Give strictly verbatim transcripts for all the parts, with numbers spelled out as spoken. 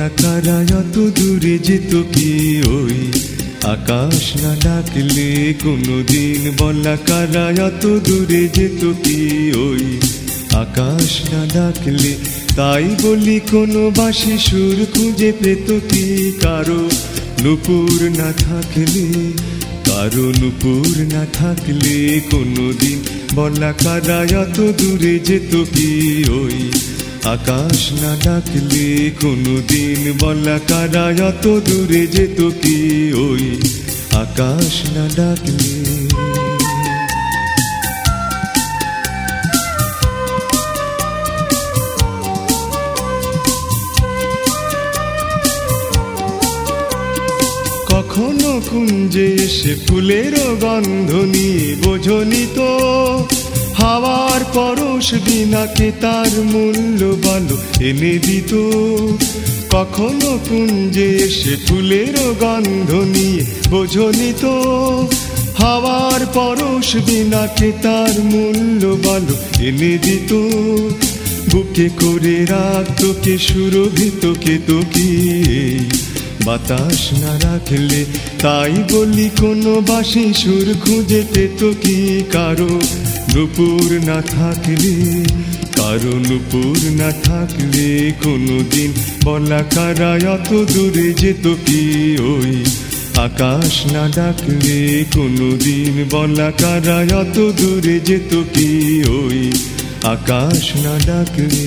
কারা এত দূরে যেত কি ওই আকাশ না ডাকলে কোনদিন, বলা কারা এত দূরে যেত কি ওই আকাশ না ডাকলে। তাই বলি কোনো বাঁশি সুর খুঁজে পেত কি কারো নুপুর না থাকলে, কারো নুপুর না থাকলে কোনদিন, বলা কারা এত দূরে যেত কি ওই আকাশ না ডাকলে কোনদিন, বলা কারা এত দূরে যেত কি ওই আকাশ না ডাকলে। কখনো কুঞ্জে এসে ফুলেরও গন্ধ নিয়ে বোঝনি তো, হাওয়ার পরশ বিনাকে তার মূল্য বলো এনে দিত। কখনো কুঞ্জে এসে ফুলেরও গন্ধ নিয়ে বোঝনি তো, হাওয়ার পরশ বিনাকে তার মূল্য বলো এনে দিত। বুকে করে রাখত কে সুরভিত কে তো কি বাতাস না রাখলে। তাই বলি কোনো বাঁশি সুর খুঁজে পেত কি কারো নুপুর না থাকলে, কারো নুপুর না থাকলে কোনদিন, বলা কারা এত দূরে যেত কি ওই আকাশ না ডাকলে কোনদিন, বলা কারা এত দূরে যেত কি ওই আকাশ না ডাকলে।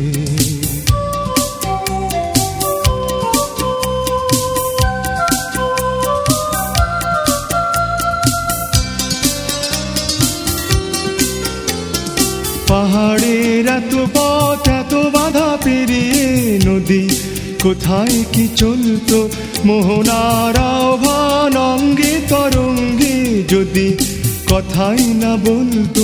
পাহাড়ের এত পথ এত বাধা পেরিয়ে নদী কোথায় কি চলতো, মোহনার আহ্বান অঙ্গে তরঙ্গে যদি কথাই না বলতো।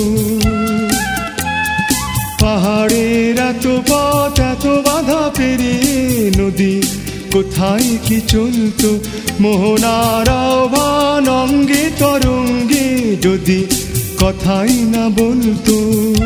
পাহাড়ের এত পথ এত বাধা পেরিয়ে নদী কোথায় কি চলতো, মোহনার আহ্বান অঙ্গে তরঙ্গে যদি কথাই না বলতো।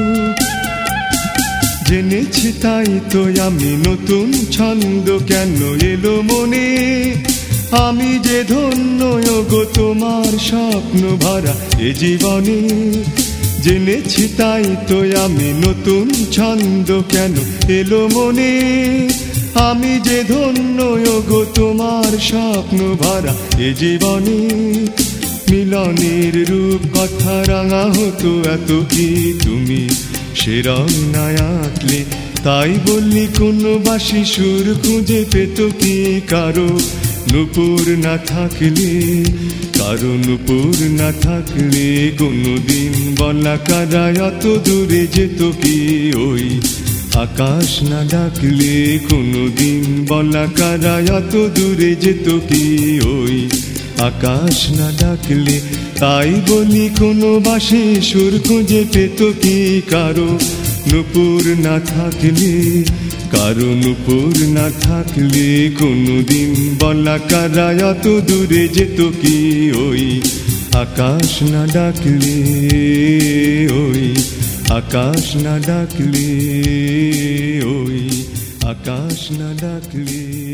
জেনেছি তাই তো আমি নতুন ছন্দ কেন এলো মনে, আমি যে ধন্য গো তোমার স্বপ্ন ভরা এ জীবনে। জেনেছি তাই তো আমি নতুন ছন্দ কেন এলো মনে, আমি যে ধন্য গো তোমার স্বপ্ন ভরা এ জীবনে। মিলনের রূপ কথা রাঙা হতো এত কি তুমি সে রং না আঁকলে। তাই বললি কোনো বাঁশি সুর খুঁজে পেত কি কারো নুপুর না থাকলে, কারো নুপুর না থাকলে কোনদিন, বলা কারা এত দূরে যেত কি ওই আকাশ না ডাকলে কোনদিন, বলা কারা এত দূরে যেত কি ওই আকাশ না ডাকলে। তাই বলি কোনো বাঁশি সুর খুঁজে পেত কি কারো নুপুর না থাকলে, কারো নুপুর না থাকলে কোনদিন, বলা কারা এত দূরে যেত কি ওই আকাশ না ডাকলে, ওই আকাশ না ডাকলে, ওই আকাশ না ডাকলে।